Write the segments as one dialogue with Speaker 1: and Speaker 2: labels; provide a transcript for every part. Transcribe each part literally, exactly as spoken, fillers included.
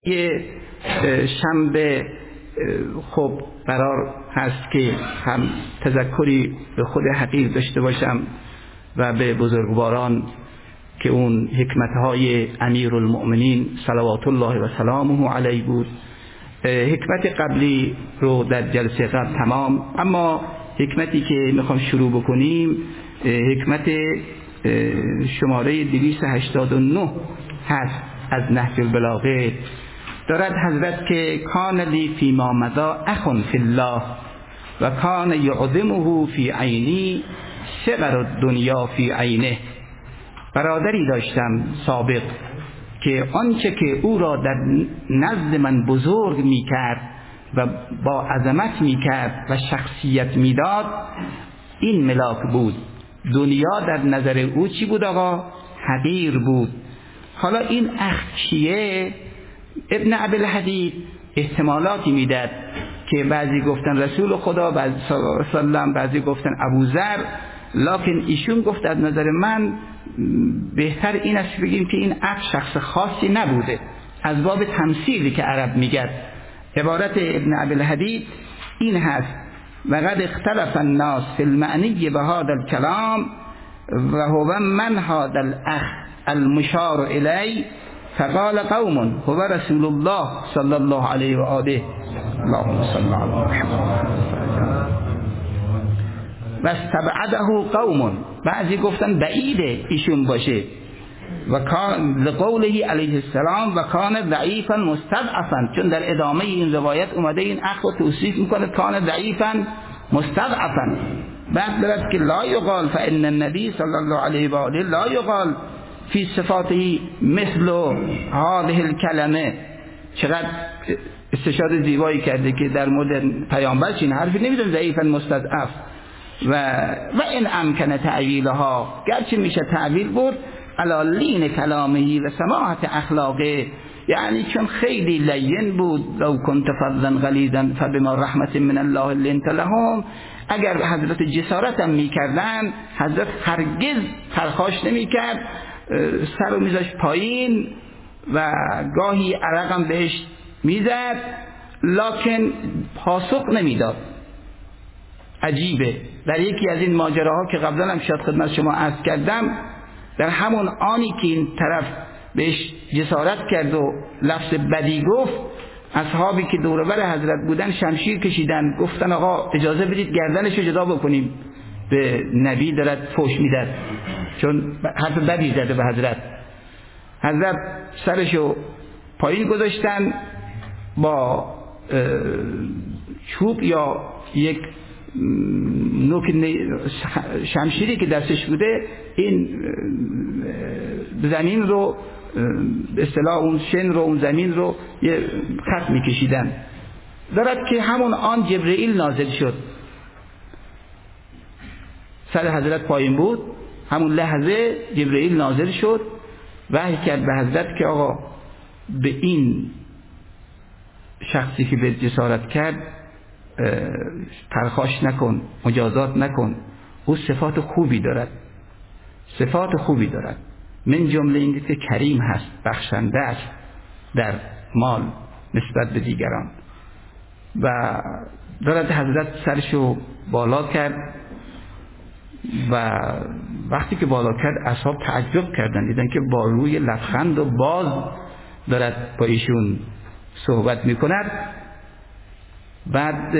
Speaker 1: یه شنبه خب قرار هست که هم تذکری به خود حقیر داشته باشم و به بزرگواران که اون حکمتهای امیرالمؤمنین صلوات الله و سلامه علیه بود. حکمت قبلی رو در جلسه قبل تمام، اما حکمتی که میخوام شروع بکنیم حکمت شماره دویست و هشتاد و نه هست از نهج البلاغه. دارد حضرت که کان لی فی ما مضی اخ فی الله و کان یعظمه فی عینی صغر الدنیا فی عینه. برادری داشتم سابق که آنچه که او را در نزد من بزرگ می کرد و با عظمت می کرد و شخصیت می داد این ملاک بود. دنیا در نظر او چی بود آقا؟ حقیر بود. حالا این اخ کیه؟ ابن ابی‌الحدید احتمالاتی میداد که بعضی گفتن رسول خدا، بعضی سلام، بعضی گفتن ابوذر، لکن ایشون گفت از نظر من بهتر این است بگیم که این اخ شخص خاصی نبوده، از باب تمثیلی که عرب میگه. عبارت ابن ابی‌الحدید این هست: و قد اختلف الناس فی المعنی بهذا الكلام و هو من هذا الاخ المشار الی فقال قوم هو رسول الله صلی الله علیه و آله اللهم صل علی محمد و استبعده قوم. بعضی گفتن بعیده ایشون باشه و کان لقوله علیه السلام و کان ضعیفا مستضعفا، چون در ادامه این روایت اومده این اخ رو توصیف میکنه کان ضعیفا مستضعفا. بعد دارد که لا یقال فان النبی صلی الله علیه و آله لا یقال فی صفاته مثل هذه الکلمه. چقدر استشهاد زیبایی کرده که در مورد پیامبر چین حرفی نمیزن ضعیفا مستضعف و و این امکن تعویلها، گرچه میشه تعویل بود علی لین کلامه و سماحت اخلاقه، یعنی چون خیلی لین بود. لو کنت فظا غلیظا فبما رحمت من الله لنت لهم. اگر حضرت جسارت هم میکردن حضرت هرگز پرخاش نمیکرد، سر رو میذاشت پایین و گاهی عرقم بهش میزد لکن پاسخ نمیداد. عجیبه. در یکی از این ماجراها که قبلا هم شاید خدمت شما عرض کردم، در همون آنی که این طرف بهش جسارت کرد و لفظ بدی گفت، اصحابی که دور بر حضرت بودن شمشیر کشیدن، گفتن آقا اجازه بدید گردنش رو جدا بکنیم، به نبی دارد فوش میداد چون حرف بدی زده به حضرت. حضرت سرشو پایین گذاشتن، با چوب یا یک نوک شمشیری که دستش بوده این زمین رو به اصطلاح اون شن رو اون زمین رو یه خط میکشیدن. دارد که همون آن جبرئیل نازل شد، سر حضرت پایین بود، همون لحظه جبرئیل نازل شد، وحی کرد به حضرت که آقا به این شخصی که به جسارت کرد پرخاش نکن، مجازات نکن، او صفات خوبی دارد، صفات خوبی دارد، من جمله این که کریم هست، بخشنده است در مال نسبت به دیگران. و دارد حضرت سرشو بالا کرد و وقتی که بالا کرد اصحاب تعجب کردن، دیدن که با روی لبخند و باز دارد با ایشون صحبت میکند. بعد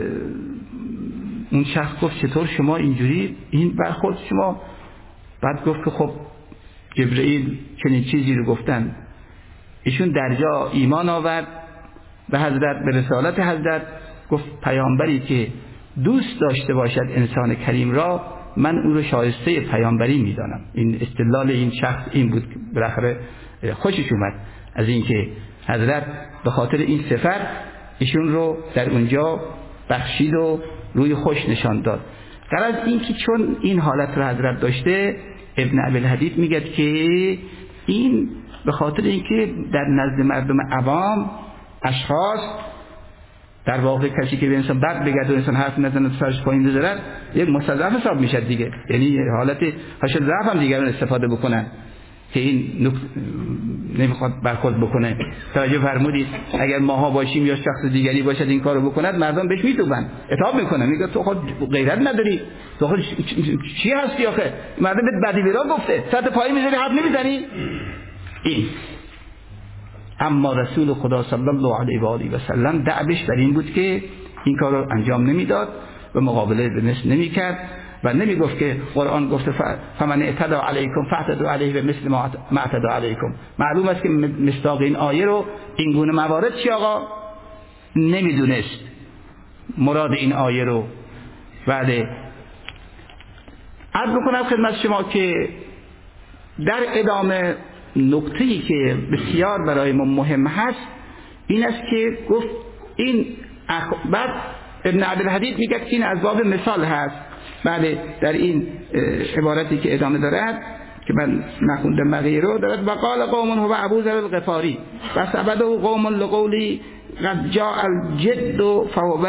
Speaker 1: اون شخص گفت چطور شما اینجوری این برخورد شما؟ بعد گفت که خب جبرئیل چنین چیزی رو گفتن. ایشون در جا ایمان آورد به حضرت، به رسالت حضرت. گفت پیامبری که دوست داشته باشد انسان کریم را، من او رو شایسته پیامبری میدانم. این استدلال این شخص این بود که بالاخره خوشش اومد از اینکه حضرت به خاطر این صفت ایشون رو در اونجا بخشید و روی خوش نشان داد. غرض این که چون این حالت رو حضرت داشته، ابن ابی‌الحدید میگه که این به خاطر اینکه در نزد مردم عوام اشخاص، در واقع کسی که به انسان بد بگه و انسان حرف نزنه و سرش پایین بذاره یک مستضعف حساب میشه دیگه، یعنی حالت حاشیه ضعف هم دیگران استفاده بکنن. که این نق... نمیخواد برخورد بکنه. توجه فرمودید اگر ماها باشیم یا شخص دیگری باشد این کارو بکند مردم بهش میتوبن عتاب میکنن، میگه تو خود غیرت نداری، تو خود چی هستی آخه، مردم بهت بدی بیرا گفته سطح پایی میذاری حرف نمیزنی. این اما رسول خدا صلی الله علیه و آله و سلم دعوش بر این بود که این کار رو انجام نمیداد و مقابله به مثل نمیکرد و نمیگفت که قرآن گفته فمن اعتدى علیکم فاعتدوا علیه بمثل ما اعتدى علیکم. معلوم است که مصداق این آیه رو این گونه موارد چی آقا نمیدونست مراد این آیه رو. بله عرض میکنم خدمت شما که در ادامه نکته‌ای که بسیار برای ما مهم هست این است که گفت این اخ... بعد ابن عبدالحدید میگه که این از باب مثال هست. بله در این عبارتی که ادامه دارد که من نخوندم بقیه رو دارد و قال قوم هو ابو ذر الغفاری و سبده قوم لقولی قد جاء الجد فهو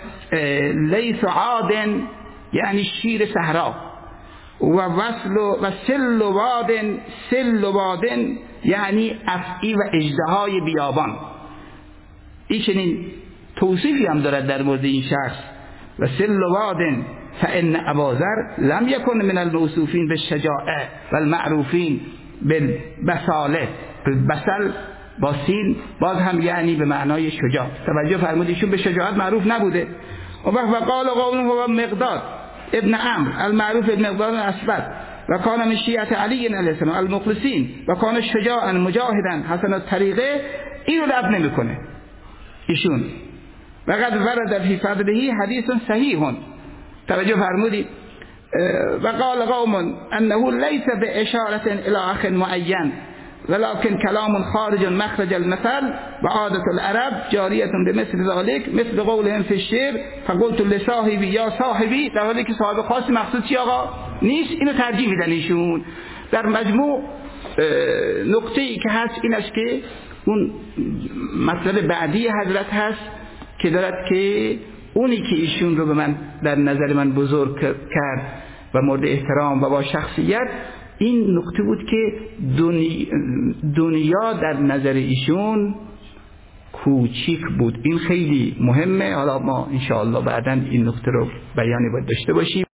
Speaker 1: لیس عاد یعنی شیر صحرا و وصل و سل و وادن سل و وادن یعنی افعی و اژدهای بیابان. این چنین توصیفی هم دارد در مورد این شخص و سل و وادن فان ابا ذر لم یکن من الموصوفین بالشجاعه و المعروفین بالبساله. بسل با سین باز هم یعنی به معنای شجاع. توجه فرمودید ایشون به شجاعت معروف نبوده. و قال قوم هو مقداد ابن عمرو المعروف ابن مقداد الاسود و کان من شیعه علی علیه السلام المخلصین و کان شجاعا مجاهدا حسن الطریقه. اینو رد نمیکنه ایشون. و قد ورد فی فضله حدیث صحیح. توجه فرمودید و قال قوم انه ليس باشاره الى اخ معین ولكن كلام خارج مخرج المثل و عادة العرب جاریه بمثل ذلك مثل قولهم في الشعر فقلت لصاحبي یا صاحبی، در حالی که صاحب خاص مقصود چی آقا نیست. اینو ترجیح میدن ایشون. در مجموع نقطه ای که هست این است که اون مطلب بعدی حضرت هست که دارد که اونی که ایشون رو به من در نظر من بزرگ کرد و مورد احترام و با شخصیت، این نقطه بود که دنیا, دنیا در نظر ایشون کوچیک بود. این خیلی مهمه. حالا ما انشاءالله بعداً این نقطه رو بیانی باید داشته باشیم.